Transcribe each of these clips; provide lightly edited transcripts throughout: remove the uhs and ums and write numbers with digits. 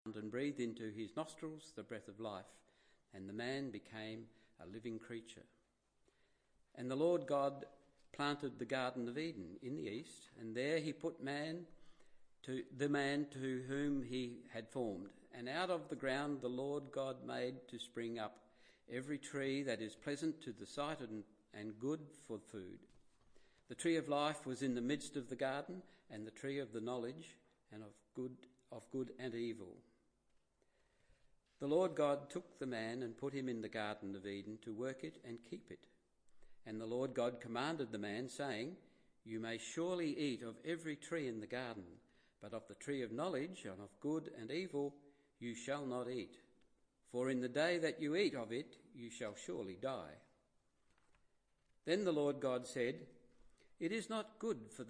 and breathed into his nostrils the breath of life, and the man became a living creature. And the Lord God planted the Garden of Eden in the east, and there he put the man to whom he had formed. And out of the ground the Lord God made to spring up every tree that is pleasant to the sight and good for food. The tree of life was in the midst of the garden, and the tree of the knowledge and of good and evil. The Lord God took the man and put him in the Garden of Eden to work it and keep it. And the Lord God commanded the man, saying, "You may surely eat of every tree in the garden, but of the tree of knowledge and of good and evil you shall not eat. For in the day that you eat of it, you shall surely die." Then the Lord God said, It is not good that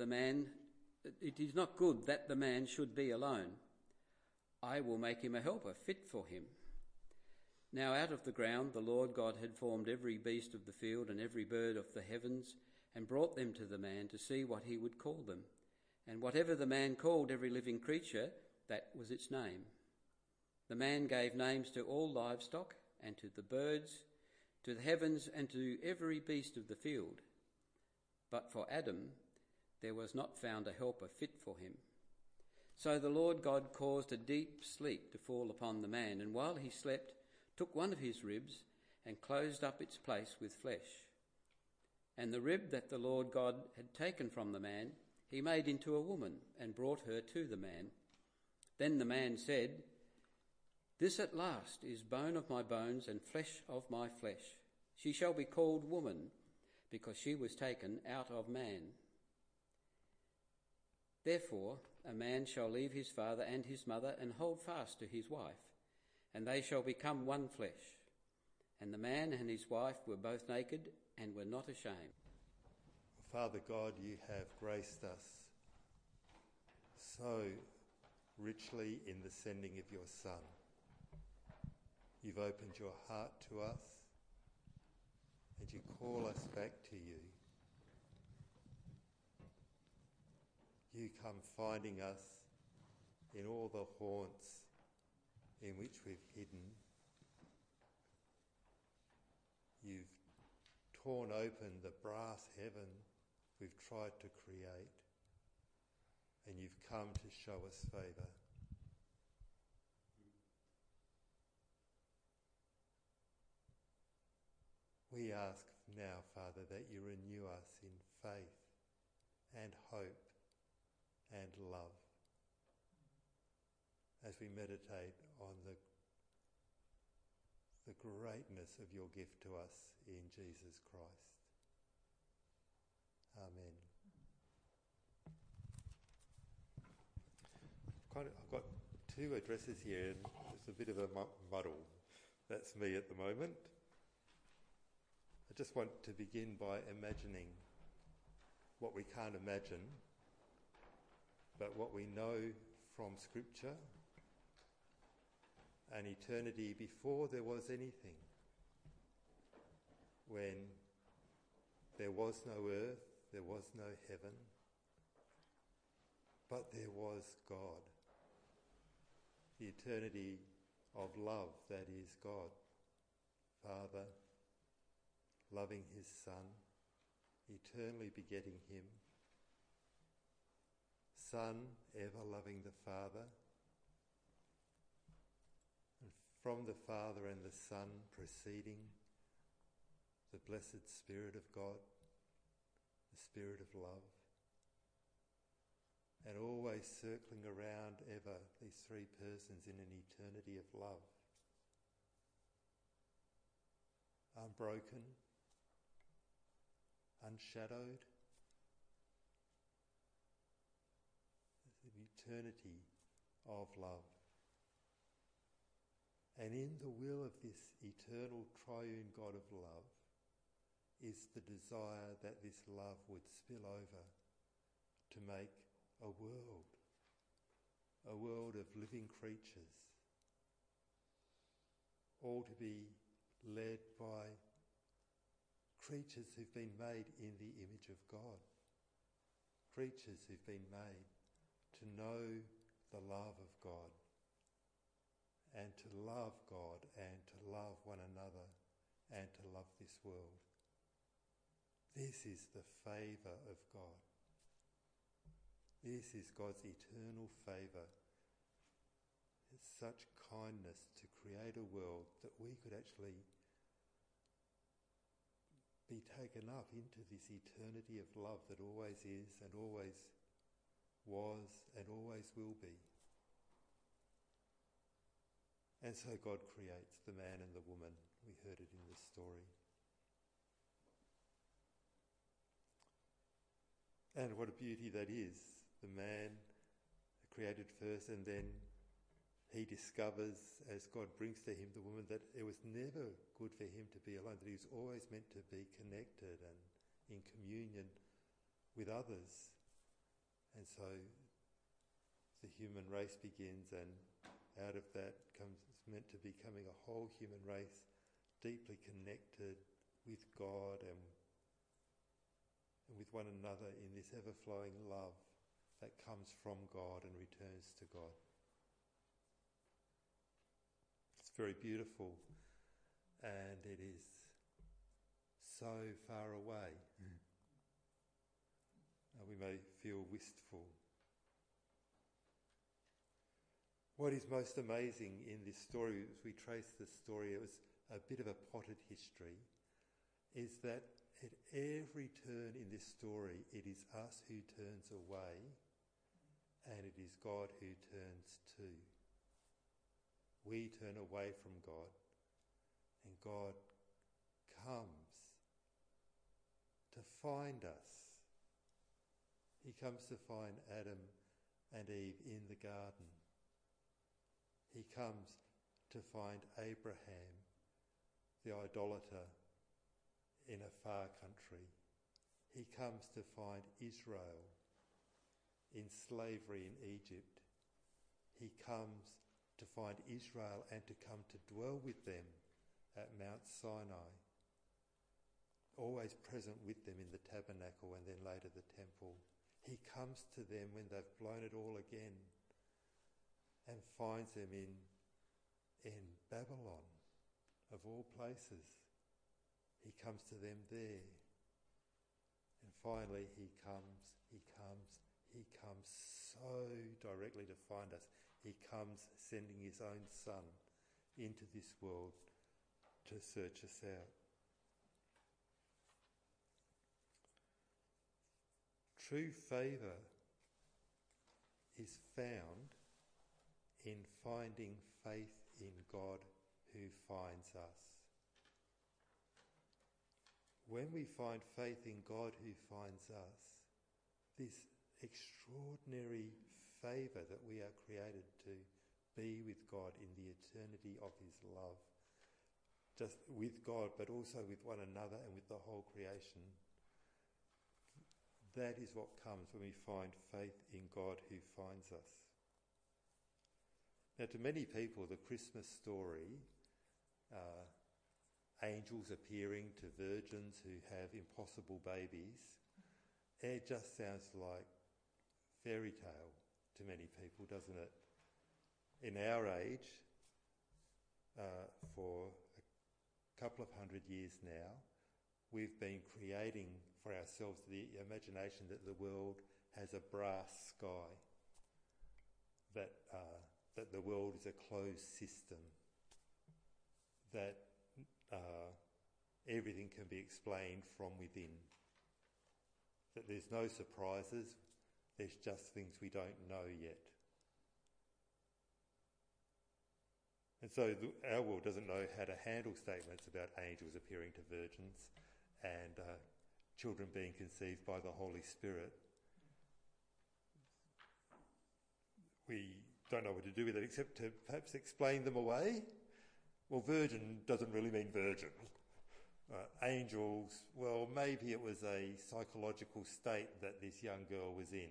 the man should be alone. I will make him a helper fit for him. Now out of the ground the Lord God had formed every beast of the field and every bird of the heavens, and brought them to the man to see what he would call them. And whatever the man called every living creature, that was its name. The man gave names to all livestock, and to the birds, to the heavens, and to every beast of the field. But for Adam there was not found a helper fit for him. So the Lord God caused a deep sleep to fall upon the man, and while he slept, took one of his ribs and closed up its place with flesh. And the rib that the Lord God had taken from the man, he made into a woman and brought her to the man. Then the man said, "This at last is bone of my bones and flesh of my flesh. She shall be called woman, because she was taken out of man. Therefore a man shall leave his father and his mother and hold fast to his wife, and they shall become one flesh. And the man and his wife were both naked and were not ashamed." Father God, you have graced us so richly in the sending of your Son. You've opened your heart to us, and you call us back to you. You come finding us in all the haunts in which we've hidden. You've torn open the brass heaven we've tried to create, and you've come to show us favour. We ask now, Father, that you renew us in faith and hope and love as we meditate on the greatness of your gift to us in Jesus Christ. Amen. I've got two addresses here, and it's a bit of a muddle. That's me at the moment. I just want to begin by imagining what we can't imagine, but what we know from Scripture, an eternity before there was anything, when there was no earth, there was no heaven, but there was God. The eternity of love, that is God, Father, loving his Son, eternally begetting him, Son ever loving the Father, and from the Father and the Son proceeding the blessed Spirit of God, the Spirit of love, and always circling around ever these three persons in an eternity of love, unbroken, unshadowed, an eternity of love. And in the will of this eternal triune God of love is the desire that this love would spill over to make a world of living creatures, all to be led by creatures who've been made in the image of God, creatures who've been made to know the love of God, to love God and to love one another and to love this world. This is the favour of God. This is God's eternal favour. It's such kindness to create a world that we could actually be taken up into this eternity of love that always is and always was and always will be. And so God creates the man and the woman. We heard it in the story. And what a beauty that is. The man created first, and then he discovers, as God brings to him the woman, that it was never good for him to be alone, that he was always meant to be connected and in communion with others. And so the human race begins, and out of that comes, it's meant to becoming a whole human race, deeply connected with God and with one another in this ever-flowing love that comes from God and returns to God. It's very beautiful, and it is so far away. We may feel wistful. What is most amazing in this story, as we trace the story, it was a bit of a potted history, is that at every turn in this story, it is us who turns away, and it is God who turns to. We turn away from God, and God comes to find us. He comes to find Adam and Eve in the garden. He comes to find Abraham, the idolater, in a far country. He comes to find Israel in slavery in Egypt. He comes to find Israel and to come to dwell with them at Mount Sinai, always present with them in the tabernacle and then later the temple. He comes to them when they've blown it all again and finds them in Babylon, of all places. He comes to them there. And finally he comes so directly to find us. He comes sending his own Son into this world to search us out. True favour is found in finding faith in God who finds us. When we find faith in God who finds us, this extraordinary favour that we are created to be with God in the eternity of his love, just with God but also with one another and with the whole creation, that is what comes when we find faith in God who finds us. Now, to many people, the Christmas story, angels appearing to virgins who have impossible babies, it just sounds like fairy tale to many people, doesn't it? In our age, for a couple of 100 years now, we've been creating for ourselves the imagination that the world has a brass sky, that the world is a closed system, that everything can be explained from within, that there's no surprises, there's just things we don't know yet. And so our world doesn't know how to handle statements about angels appearing to virgins and children being conceived by the Holy Spirit. We don't know what to do with it except to perhaps explain them away. Well, virgin doesn't really mean virgin. Angels, well, maybe it was a psychological state that this young girl was in.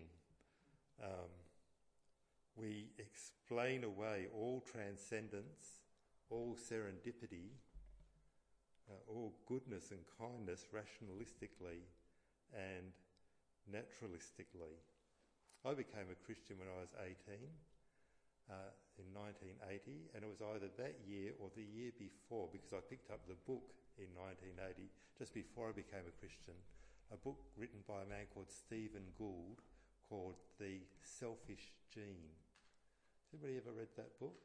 We explain away all transcendence, all serendipity, all goodness and kindness rationalistically and naturalistically. I became a Christian when I was 18. in 1980, and it was either that year or the year before, because I picked up the book in 1980, just before I became a Christian, a book written by a man called Stephen Gould called The Selfish Gene. Has anybody ever read that book?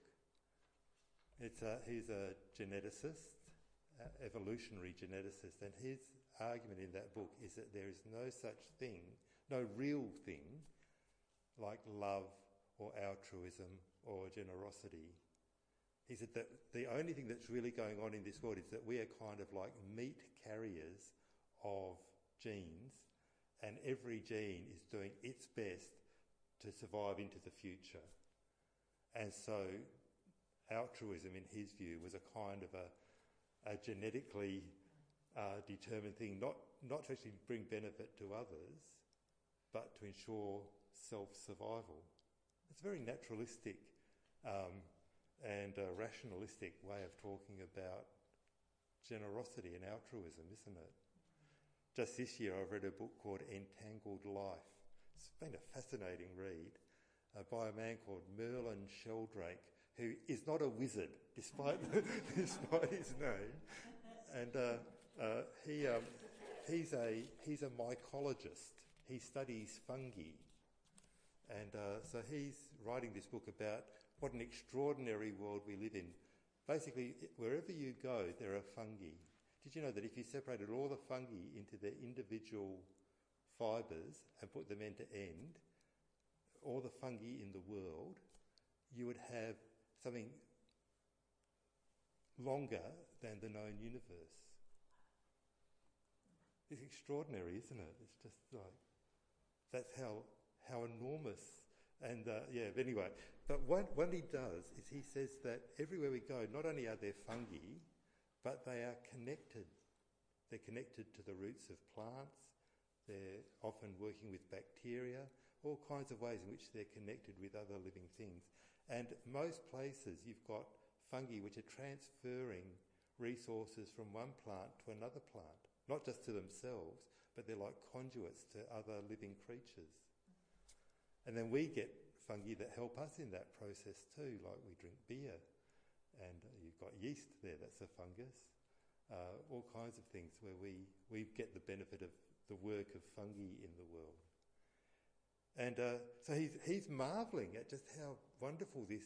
He's a geneticist, evolutionary geneticist, and his argument in that book is that there is no such thing, no real thing, like love or altruism or generosity. He said that the only thing that's really going on in this world is that we are kind of like meat carriers of genes, and every gene is doing its best to survive into the future. And so altruism, in his view, was a kind of a genetically determined thing, not to actually bring benefit to others, but to ensure self-survival. It's a very naturalistic and rationalistic way of talking about generosity and altruism, isn't it? Just this year I've read a book called Entangled Life. It's been a fascinating read by a man called Merlin Sheldrake, who is not a wizard, despite his name. And he's a mycologist. He studies fungi. And so he's writing this book about what an extraordinary world we live in. Basically, wherever you go, there are fungi. Did you know that if you separated all the fungi into their individual fibres and put them end to end, all the fungi in the world, you would have something longer than the known universe? It's extraordinary, isn't it? It's just like, that's how enormous. And but anyway, but what he does is he says that everywhere we go, not only are there fungi, but they are connected. They're connected to the roots of plants. They're often working with bacteria, all kinds of ways in which they're connected with other living things. And most places you've got fungi which are transferring resources from one plant to another plant, not just to themselves, but they're like conduits to other living creatures. And then we get fungi that help us in that process too, like we drink beer, and you've got yeast there, that's a fungus. All kinds of things where we get the benefit of the work of fungi in the world. And so he's marvelling at just how wonderful this.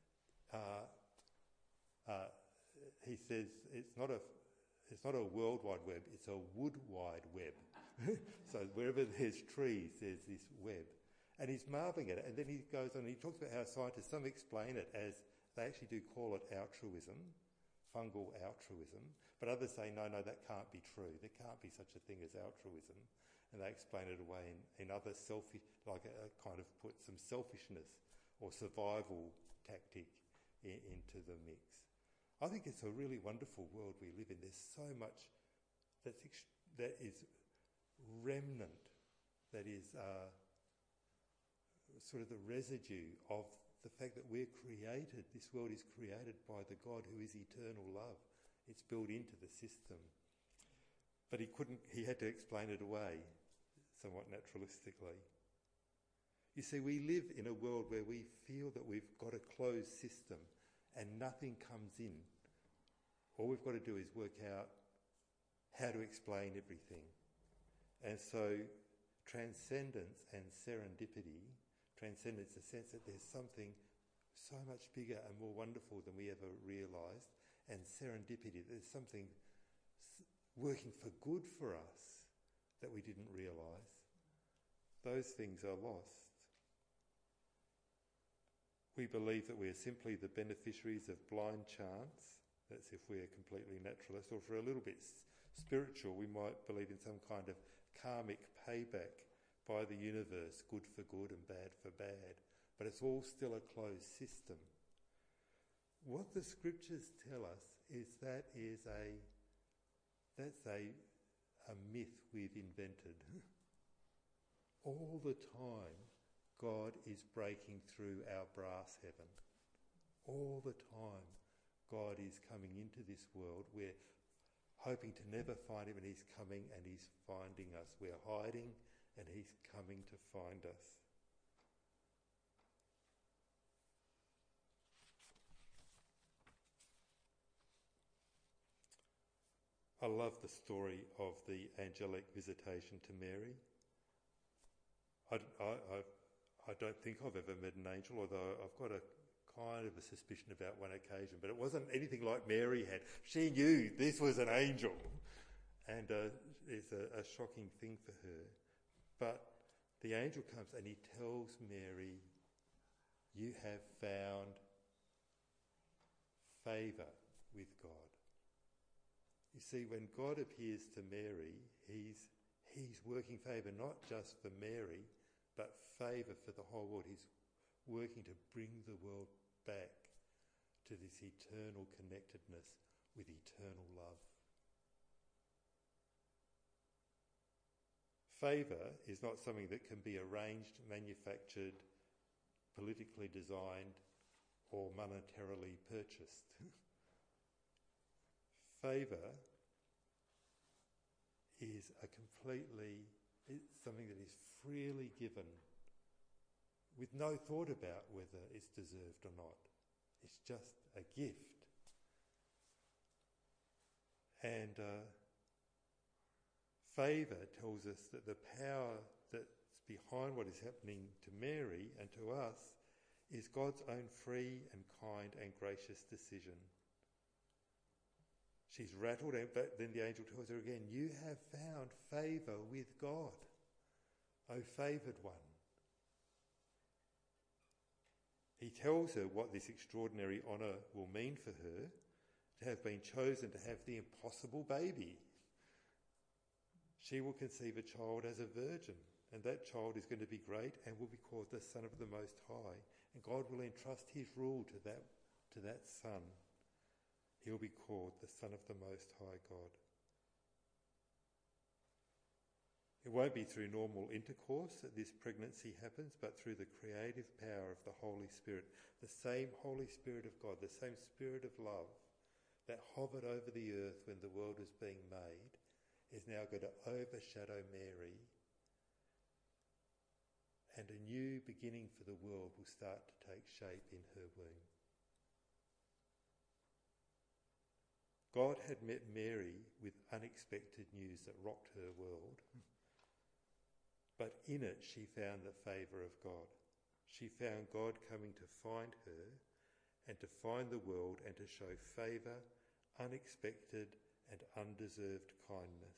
He says it's not a world wide web; it's a wood wide web. So wherever there's trees, there's this web, and he's marvelling at it. And then he goes on and he talks about how scientists, some explain it as, they actually do call it altruism, fungal altruism, but others say no, that can't be true. There can't be such a thing as altruism. And they explain it away in other selfish, like a kind of put some selfishness or survival tactic into the mix. I think it's a really wonderful world we live in. There's so much that is remnant, that is sort of the residue of the fact that we're created. This world is created by the God who is eternal love. It's built into the system. But he had to explain it away somewhat naturalistically. You see, we live in a world where we feel that we've got a closed system and nothing comes in. All we've got to do is work out how to explain everything. And so transcendence and serendipity, transcendence, the sense that there's something so much bigger and more wonderful than we ever realised, and serendipity, there's something working for good for us that we didn't realise. Those things are lost. We believe that we are simply the beneficiaries of blind chance. That's if we're completely naturalist, or if we're a little bit spiritual, we might believe in some kind of karmic payback by the universe, good for good and bad for bad. But it's all still a closed system. What the scriptures tell us is that's a myth we've invented. All the time, God is breaking through our brass heaven. All the time, God is coming into this world. We're hoping to never find him, and he's coming and he's finding us. We're hiding and he's coming to find us. I love the story of the angelic visitation to Mary. I don't think I've ever met an angel, although I've got a kind of a suspicion about one occasion, but it wasn't anything like Mary had. She knew this was an angel, and it's a shocking thing for her. But the angel comes and he tells Mary, you have found favour with God. You see, when God appears to Mary, he's working favour not just for Mary, but favour for the whole world. He's working to bring the world back to this eternal connectedness with eternal love. Favour is not something that can be arranged, manufactured, politically designed, or monetarily purchased. Favour is it's something that is freely given with no thought about whether it's deserved or not. It's just a gift. And favour tells us that the power that's behind what is happening to Mary and to us is God's own free and kind and gracious decision. She's rattled, but then the angel tells her again, you have found favour with God, O favoured one. He tells her what this extraordinary honour will mean for her, to have been chosen to have the impossible baby. She will conceive a child as a virgin, and that child is going to be great and will be called the Son of the Most High, and God will entrust his rule to that son. He'll be called the Son of the Most High God. It won't be through normal intercourse that this pregnancy happens, but through the creative power of the Holy Spirit. The same Holy Spirit of God, the same Spirit of love that hovered over the earth when the world was being made, is now going to overshadow Mary, and a new beginning for the world will start to take shape in her womb. God had met Mary with unexpected news that rocked her world, but in it she found the favour of God. She found God coming to find her and to find the world and to show favour, unexpected and undeserved kindness.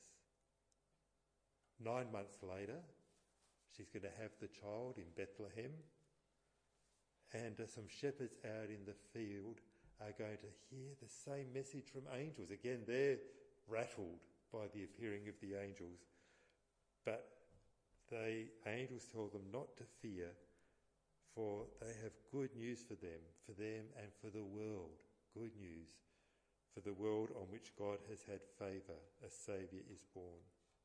9 months later, she's going to have the child in Bethlehem, and some shepherds out in the field are going to hear the same message from angels. Again, they're rattled by the appearing of the angels, but the angels tell them not to fear, for they have good news for them and for the world. Good news for the world on which God has had favour. A Saviour is born.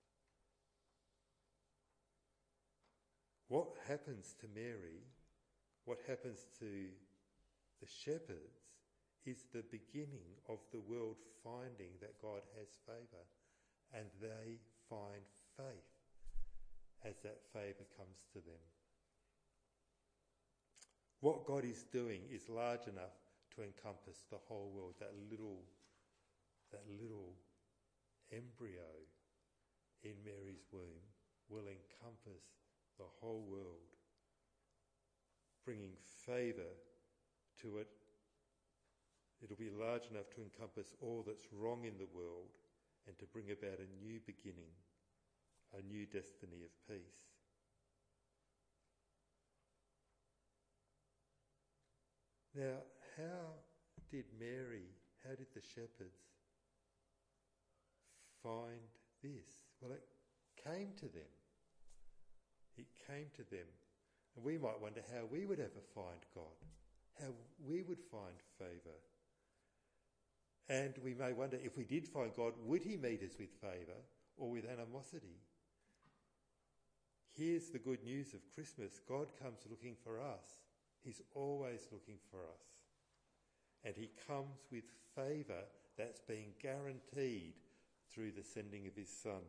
What happens to Mary, what happens to the shepherds, is the beginning of the world finding that God has favour, and they find faith as that favour comes to them. What God is doing is large enough to encompass the whole world. That little embryo in Mary's womb will encompass the whole world, bringing favour to it. It'll be large enough to encompass all that's wrong in the world and to bring about a new beginning, a new destiny of peace. Now, how did the shepherds find this? Well, it came to them. It came to them. And we might wonder how we would ever find God, how we would find favour. And we may wonder, if we did find God, would he meet us with favour or with animosity? Here's the good news of Christmas. God comes looking for us. He's always looking for us. And he comes with favour that's being guaranteed through the sending of his Son.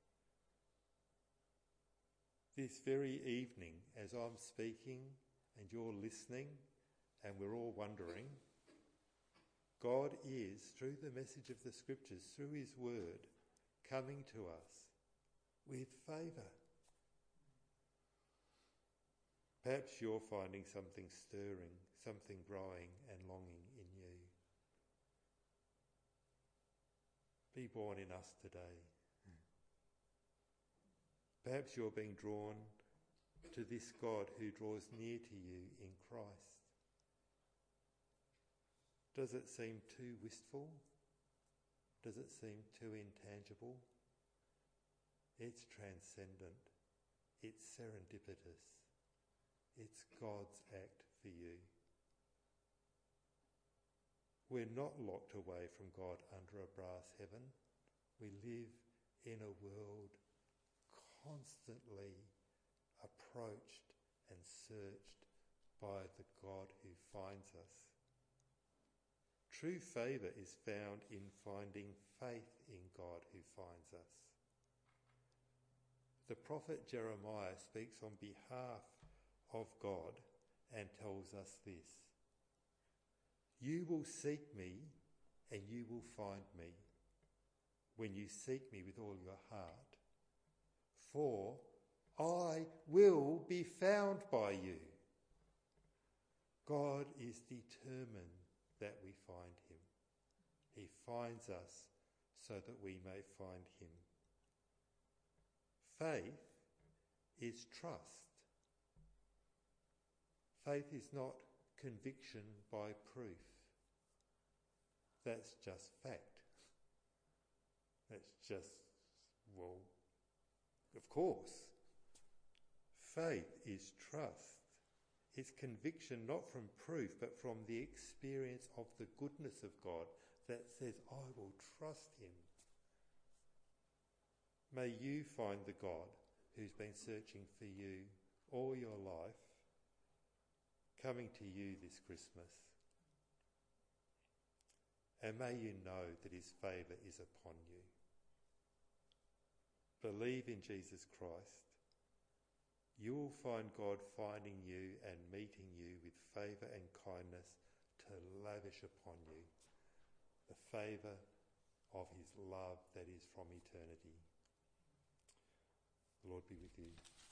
This very evening, as I'm speaking and you're listening and we're all wondering, God is, through the message of the Scriptures, through his word, coming to us with favour. Perhaps you're finding something stirring, something growing and longing in you. Be born in us today. Perhaps you're being drawn to this God who draws near to you in Christ. Does it seem too wistful? Does it seem too intangible? It's transcendent. It's serendipitous. It's God's act for you. We're not locked away from God under a brass heaven. We live in a world constantly approached and searched by the God who finds us. True favour is found in finding faith in God who finds us. The prophet Jeremiah speaks on behalf of God and tells us this: "You will seek me and you will find me when you seek me with all your heart, for I will be found by you." God is determined that we find him. He finds us so that we may find him. Faith is trust. Faith is not conviction by proof. That's just fact. That's just, well, of course. Faith is trust. It's conviction not from proof, but from the experience of the goodness of God that says, I will trust him. May you find the God who's been searching for you all your life, coming to you this Christmas. And may you know that his favour is upon you. Believe in Jesus Christ. You will find God finding you and meeting you with favour and kindness to lavish upon you the favour of his love that is from eternity. The Lord be with you.